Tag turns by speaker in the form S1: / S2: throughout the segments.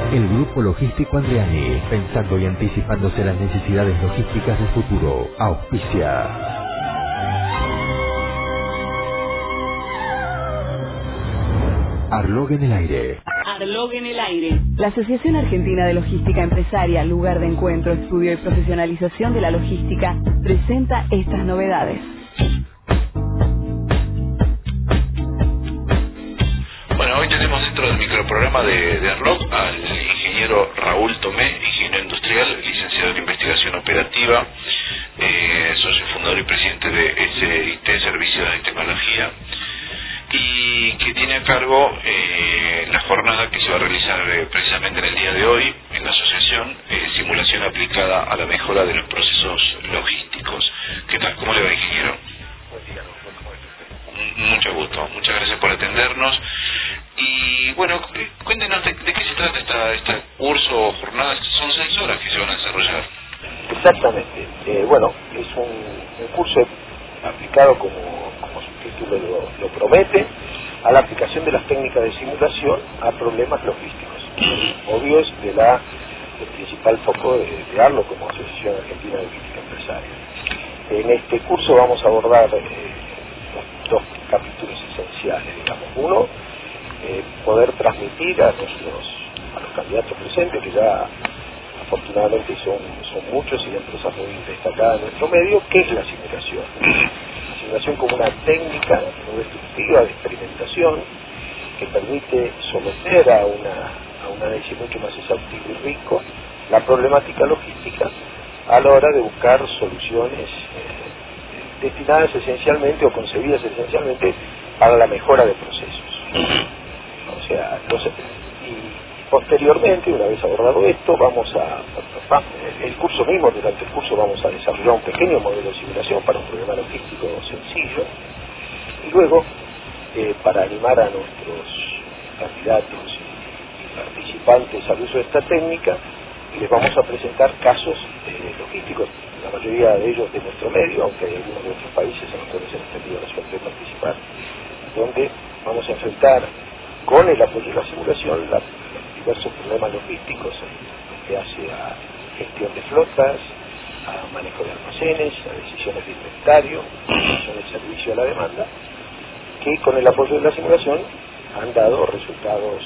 S1: El Grupo Logístico Andriani, pensando y anticipándose las necesidades logísticas del futuro, auspicia. Arlog en el aire.
S2: Arlog en el aire. La Asociación Argentina de Logística Empresaria, lugar de encuentro, estudio y profesionalización de la logística, presenta estas novedades.
S3: Bueno, hoy tenemos dentro del microprograma de Arlog al ingeniero Raúl Tomé, ingeniero industrial, licenciado en investigación operativa, socio fundador y presidente de SIT, Servicios de Tecnología, y que tiene a cargo la jornada que se va a realizar precisamente en el día de hoy en la asociación, simulación aplicada a la mejora de los procesos logísticos. ¿Qué tal? ¿Cómo le va, ingeniero?
S4: Buen día, ¿cómo está?
S3: Mucho gusto, muchas gracias por atendernos. Y bueno, cuéntenos de qué se trata este curso o jornada. Son 6 horas que se van a desarrollar.
S4: Exactamente. Bueno, es un curso aplicado como su título lo promete, a la aplicación de las técnicas de simulación a problemas logísticos. Obvio es el principal foco de ARLO como Asociación Argentina de Logística Empresaria. En este curso vamos a abordar dos capítulos esenciales, digamos. Uno, poder transmitir a los candidatos presentes, que ya afortunadamente son muchos y de empresas muy destacadas en nuestro medio, qué es la simulación. La simulación como una técnica no destructiva de experimentación que permite someter a un análisis mucho más exhaustivo y rico la problemática logística a la hora de buscar soluciones destinadas esencialmente o concebidas esencialmente para la mejora de procesos. O sea, y posteriormente, una vez abordado esto, durante el curso vamos a desarrollar un pequeño modelo de simulación para un problema logístico sencillo, y luego, para animar a nuestros candidatos y participantes al uso de esta técnica, les vamos a presentar casos logísticos, la mayoría de ellos de nuestro medio, aunque hay algunos de otros países en los cuales hemos tenido la suerte de participar, donde vamos a enfrentar con el apoyo de la simulación los diversos problemas logísticos que hace a gestión de flotas, a manejo de almacenes, a decisiones de inventario, a del servicio a la demanda, que con el apoyo de la simulación han dado resultados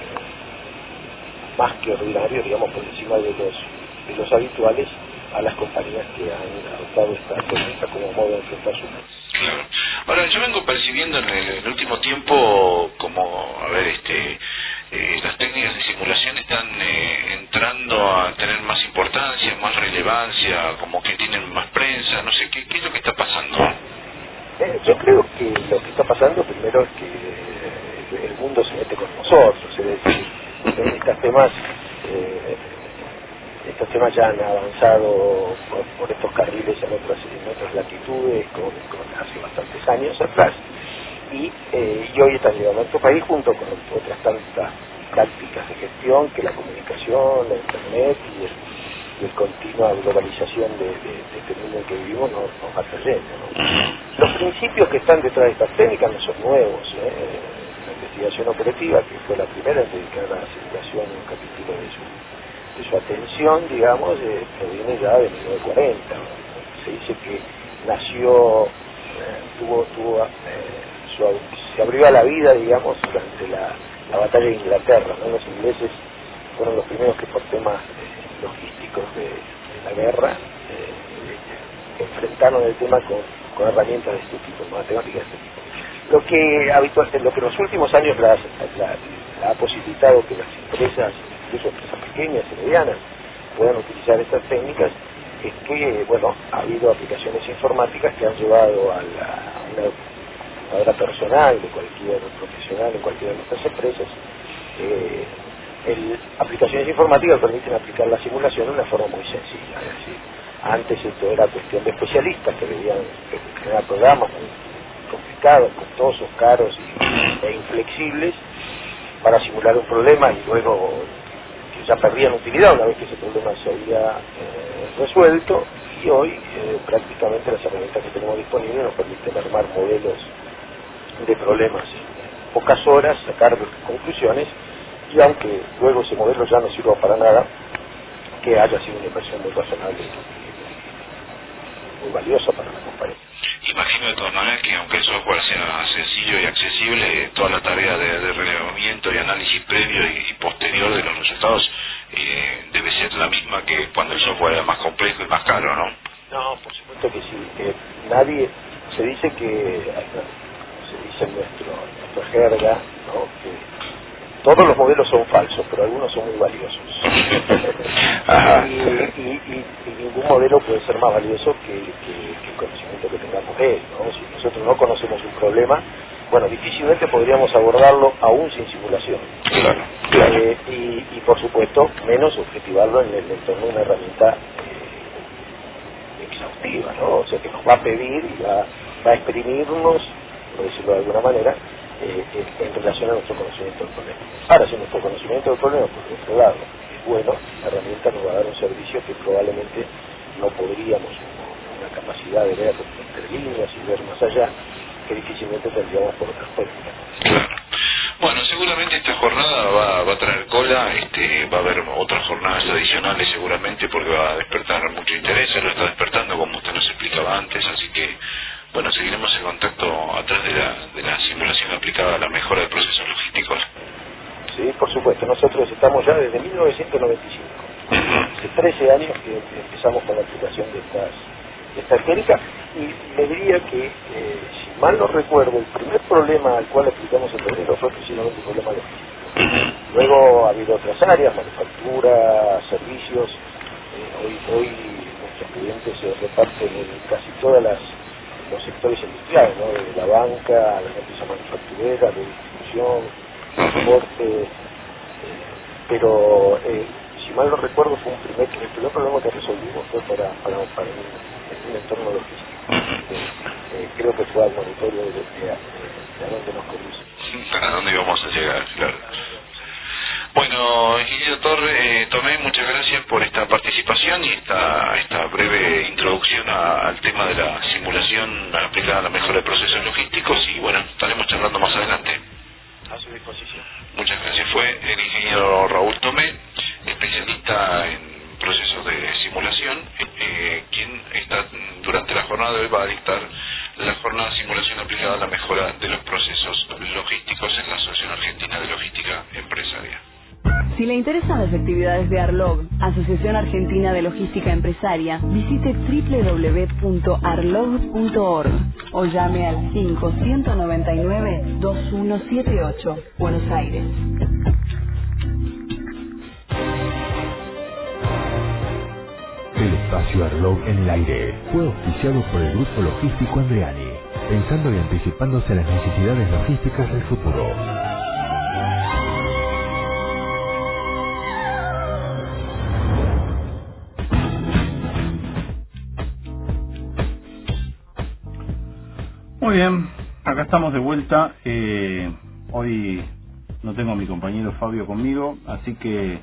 S4: más que ordinarios, digamos, por encima de los habituales a las compañías que han adoptado esta técnica como modo de enfrentar su mundo.
S3: Claro. Ahora, yo vengo percibiendo en el último tiempo como, las técnicas de simulación están entrando a tener más importancia, más relevancia, como que tienen más prensa, no sé, ¿qué es lo que está pasando?
S4: Yo creo que lo que está pasando primero es que el mundo se mete con nosotros, es decir, estos temas ya han avanzado por estos carriles en otras latitudes con hace bastantes años atrás, y hoy están llegando a nuestro país junto con otras tantas prácticas de gestión que la comunicación, la internet y el continua globalización de este mundo en que vivimos nos va trayendo, ¿no? Los principios que están detrás de estas técnicas no son nuevos. La investigación operativa, que fue la primera en dedicar a la simulación un capítulo de su atención, digamos, proviene ya de 1940. Se dice que nació, se abrió a la vida, digamos, durante la batalla de Inglaterra, ¿no? Los ingleses fueron los primeros que por temas logísticos de la guerra enfrentaron el tema con herramientas de este tipo, matemáticas de este tipo. Lo que en los últimos años ha posibilitado que las empresas, incluso empresas pequeñas y medianas, puedan utilizar estas técnicas, es que, ha habido aplicaciones informáticas que han llevado a una computadora personal de cualquier profesional en cualquiera de nuestras empresas. Aplicaciones informáticas permiten aplicar la simulación de una forma muy sencilla. Es decir, antes esto era cuestión de especialistas que debían generar programas muy complicados, costosos, caros e inflexibles para simular un problema y luego que ya perdían utilidad una vez que ese problema se había resuelto, y hoy prácticamente las herramientas que tenemos disponibles nos permiten armar modelos de problemas en pocas horas, sacar conclusiones y aunque luego ese modelo ya no sirva para nada, que haya sido una inversión muy razonable, muy valiosa para la compañía.
S3: Imagino de todas maneras que aunque el software sea sencillo y accesible, toda la tarea de relevamiento y análisis previo y posterior de los resultados debe ser la misma que cuando el software era más complejo y más caro, ¿no?
S4: No, por supuesto que sí. Nadie, se dice en nuestra jerga, ¿no?, que todos los modelos son falsos, pero algunos son muy valiosos. y ningún modelo puede ser más valioso que el conocimiento que tengamos de él, ¿no? Si nosotros no conocemos un problema, bueno, difícilmente podríamos abordarlo aún sin simulación.
S3: Claro.
S4: Y por supuesto, menos objetivarlo en el entorno de una herramienta exhaustiva, ¿no? O sea, que nos va a pedir y va a exprimirnos, por decirlo de alguna manera, en relación a nuestro conocimiento del problema. Ahora, si nuestro conocimiento del problema, por otro lado, es bueno, la herramienta nos va a dar un servicio que probablemente no podríamos, una capacidad de ver entre líneas y ver más allá, que difícilmente tendríamos por otras técnicas.
S3: Claro. Bueno, seguramente esta jornada va a traer cola, va a haber otras jornadas adicionales seguramente, porque va a despertar mucho interés, se lo está despertando como usted nos explicaba antes, así que bueno, seguiremos en contacto atrás de la simulación aplicada a la mejora de procesos logísticos.
S4: Sí, por supuesto, nosotros estamos ya desde 1995, hace 13 años que empezamos con la aplicación de esta técnica, y le diría que, si mal no recuerdo, el primer problema al cual aplicamos el modelo fue precisamente un problema logístico. Luego ha habido otras áreas, manufactura, servicios. Hoy nuestros clientes se reparten en casi todos los sectores industriales, ¿no? Desde la banca a las empresas manufactureras, de distribución, transporte, pero si mal no recuerdo fue el primer problema que resolvimos fue para un entorno logístico. Creo que fue al monitorio de dónde nos conduce.
S3: ¿Para dónde íbamos a llegar? Claro. Bueno, ingeniero Tomé, muchas gracias por esta participación y esta breve introducción al tema de la simulación aplicada a la mejora de procesos logísticos, y bueno, estaremos charlando más adelante.
S4: A su disposición.
S3: Muchas gracias. Fue el ingeniero Raúl Tomé, especialista en procesos de simulación, quien está durante la jornada de hoy va a dictar la jornada de simulación aplicada a la mejora de los procesos logísticos en la Asociación Argentina de Logística Empresaria.
S2: Si le interesan las actividades de Arlog, Asociación Argentina de Logística Empresaria, visite www.arlog.org o llame al 5-199-2178, Buenos Aires.
S1: El espacio Arlog en el aire fue auspiciado por el Grupo Logístico Andreani, pensando y anticipándose a las necesidades logísticas del futuro.
S5: Muy bien, acá estamos de vuelta. Hoy no tengo a mi compañero Fabio conmigo, así que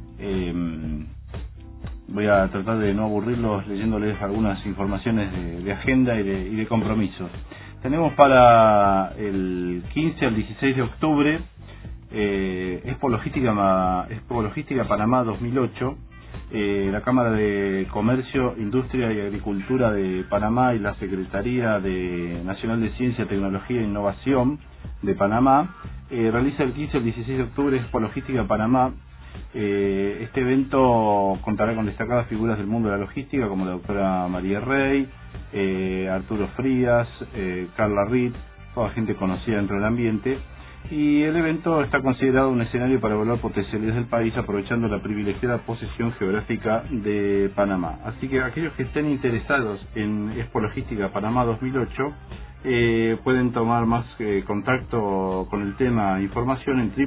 S5: voy a tratar de no aburrirlos leyéndoles algunas informaciones de agenda y de compromisos. Tenemos para el 15 al 16 de octubre Expo Logística Panamá 2008. La Cámara de Comercio, Industria y Agricultura de Panamá y la Secretaría Nacional de Ciencia, Tecnología e Innovación de Panamá realiza el 15 al 16 de octubre Expo Logística Panamá. Este evento contará con destacadas figuras del mundo de la logística como la doctora María Rey, Arturo Frías, Carla Reed, toda gente conocida dentro del ambiente, y el evento está considerado un escenario para evaluar potencialidades del país aprovechando la privilegiada posición geográfica de Panamá. Así que aquellos que estén interesados en Expo Logística Panamá 2008 pueden tomar más contacto con el tema, información en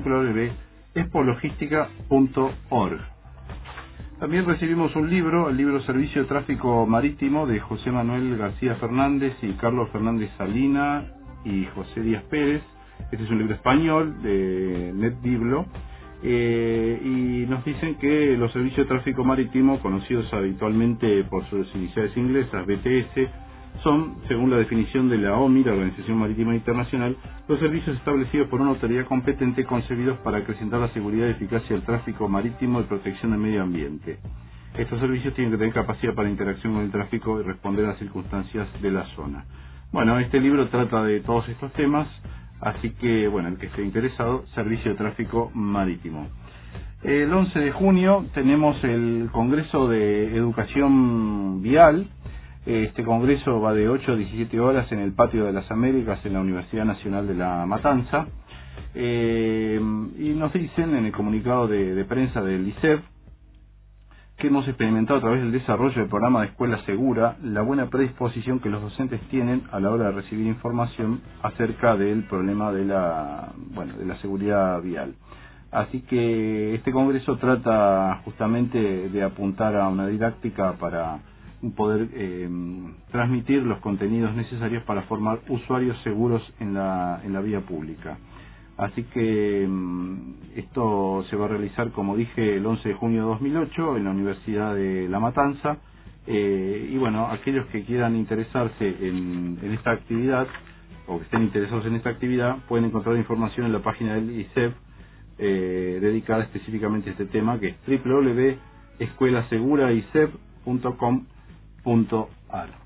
S5: www.expologística.org. También recibimos un libro, el libro Servicio de Tráfico Marítimo de José Manuel García Fernández y Carlos Fernández Salina y José Díaz Pérez. Este es un libro español de NetBiblo, y nos dicen que los servicios de tráfico marítimo, conocidos habitualmente por sus iniciales inglesas BTS, son, según la definición de la OMI, la Organización Marítima Internacional, los servicios establecidos por una autoridad competente concebidos para acrecentar la seguridad y eficacia del tráfico marítimo y protección del medio ambiente. Estos servicios tienen que tener capacidad para interacción con el tráfico y responder a las circunstancias de la zona. Bueno, este libro trata de todos estos temas, así que, bueno, el que esté interesado, Servicio de Tráfico Marítimo. El 11 de junio tenemos el Congreso de Educación Vial. Este congreso va de 8 a 17 horas en el Patio de las Américas en la Universidad Nacional de La Matanza. Y nos dicen en el comunicado de prensa del ISEB que hemos experimentado a través del desarrollo del programa de Escuela Segura la buena predisposición que los docentes tienen a la hora de recibir información acerca del problema de la seguridad vial. Así que este congreso trata justamente de apuntar a una didáctica para poder transmitir los contenidos necesarios para formar usuarios seguros en la vía pública. Así que esto se va a realizar, como dije, el 11 de junio de 2008 en la Universidad de La Matanza. Y bueno, aquellos que quieran interesarse en esta actividad o que estén interesados en esta actividad pueden encontrar información en la página del ISEB dedicada específicamente a este tema, que es www.escuelaseguraiseb.com.ar.